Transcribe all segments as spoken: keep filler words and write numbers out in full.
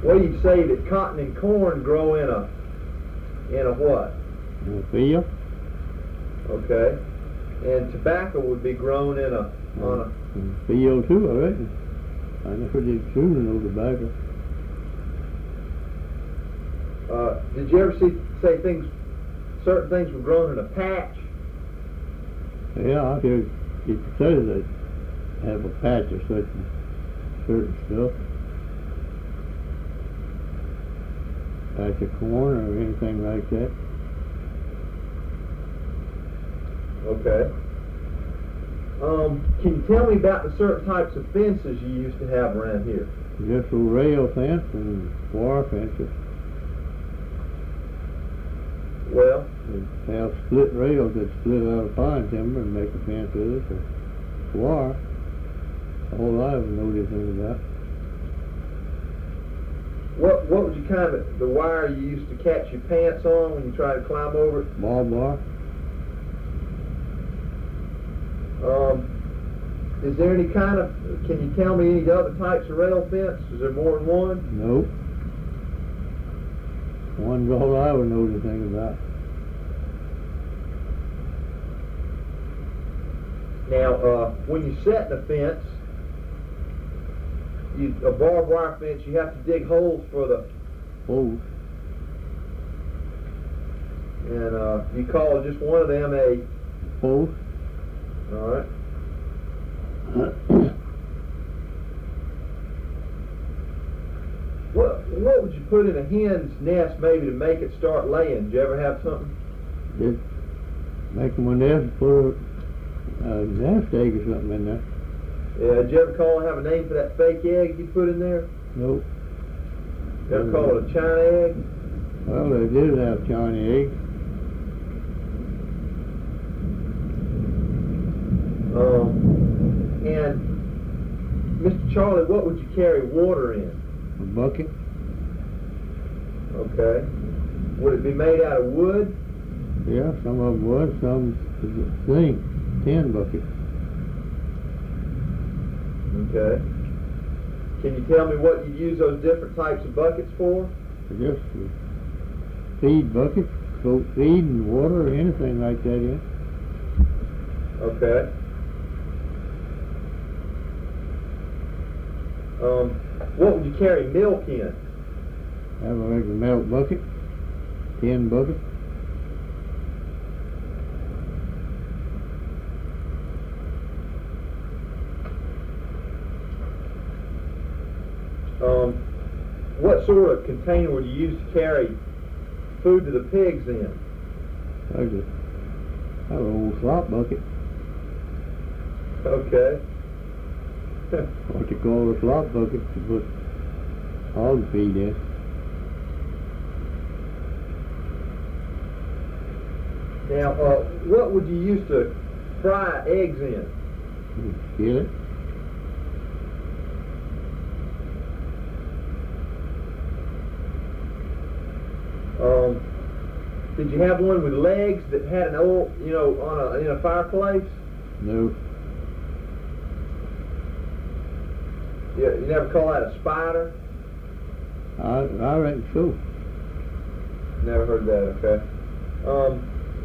Well, you'd say that cotton and corn grow in a in a what? In a field. Okay. And tobacco would be grown in a on a in a field too, I reckon. I never did chew no tobacco. Uh, did you ever see say things? Certain things were grown in a patch. Yeah, I hear people say they have a patch of certain certain stuff. Patch of corn or anything like that. Okay. Um, can you tell me about the certain types of fences you used to have around here? Just a rail fence and wire fences. Well, They have split rails that split out of pine timber and make a fence with it, or wire. All I ever know anything about. what what would you kind of the wire you used to catch your pants on when you tried to climb over it? Barbed wire. Um, is there any kind of? Can you tell me any other types of rail fence? Is there more than one? Nope. One's all I ever know anything about. Now, uh, when you set the fence, you, a barbed wire fence, you have to dig holes for the, Post. and uh, you call just one of them a, Post. all right. What what would you put in a hen's nest maybe to make it start laying? Did you ever have something? Just make them a nest, put a, a nest egg or something in there. Yeah, did you ever call and have a name for that fake egg you put in there? Nope. You ever call it a China egg? Well, they did have China eggs. Um, and Mister Charlie, what would you carry water in? A bucket. Okay. Would it be made out of wood? Yeah, some of them was, some zinc, tin bucket. Okay. Can you tell me what you use those different types of buckets for? Just feed buckets, goat feed and water or anything like that in. Okay. Um, what would you carry milk in? Have a regular milk bucket, tin bucket. Um, what sort of container would you use to carry food to the pigs in? I just have an old slop bucket. Okay. What you call a slop bucket to put hog feed in. Now, uh, what would you use to fry eggs in? Skillet. Um, did you have one with legs that had an oil, you know, on a in a fireplace? No. Yeah, you never call that a spider? I, I reckon so. Never heard that. Okay. Um,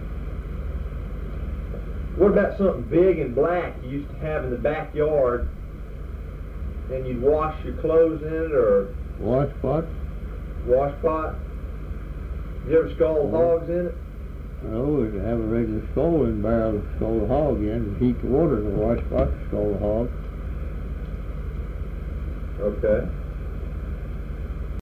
what about something big and black you used to have in the backyard, and you'd wash your clothes in it, or Wash pot? wash pot? You ever scald No. hogs in it? I always have a regular scalding barrel to scald a hog in and heat the water in the wash pot to scald a hog. Okay.